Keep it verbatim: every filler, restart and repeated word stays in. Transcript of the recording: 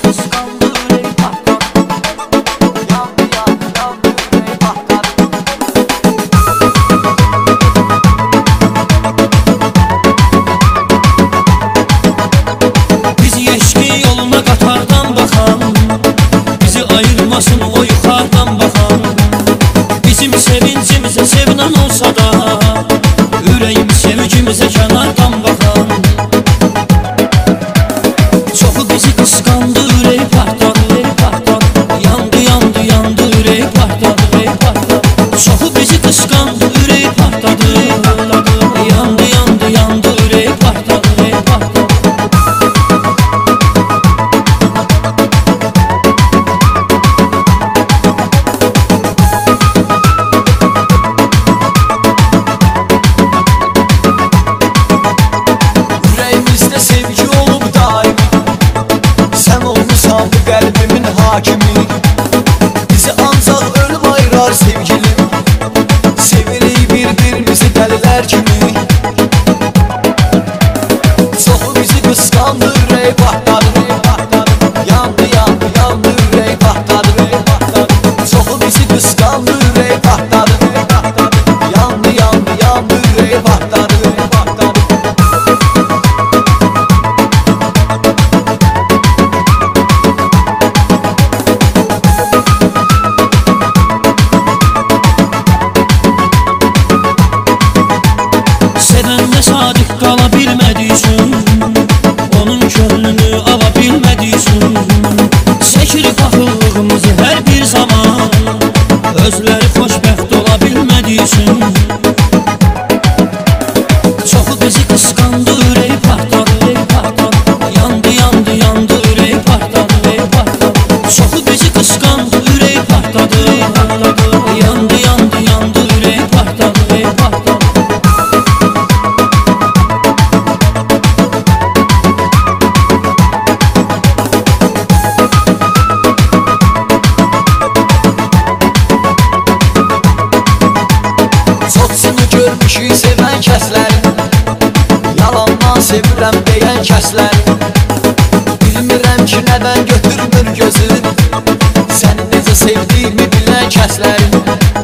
Sevincimizə sevinən olsa da, ürəyim sevgimizə kənardan baxan. Çoxu bizi qısqandı, ürək partladı, yandı, yandı, yandı, ürək partladı. Çoxu bizi qısqandı, ürək partladı, yandı, yandı, yandı, ürək partladı. Hakimi bizi ancaq ölüm ayırar sevgilim, sevirik bir-birimizi dəlilər kimi. Çoxu bizi qısqandı, ürək partladı, yandı, yandı, yandı, ürək partladı. Çoxu bizi qısqandı, ürək partladı, yandı, yandı, yandı, ürək partladı. Sadık qala bilmədiysin, onun könlünü ala bilmədiysin. Çəkir paxıllığımızı hər bir zaman, özləri xoşbəxt ola bilmədiysin. Çoxu bizi qısqandı, ürək partladı, yandı, yandı, yandı, ürək partladı. Çoxu bizi qısqandı, ürək partladı, yandı, yandı, yandı, ürək partladı. Görmüşük sevən kəsləri, yalandan sevirəm deyən kəsləri. Bilmirəm ki nədən götürmür gözün, səni necə sevdiyimi bilən kəsləri.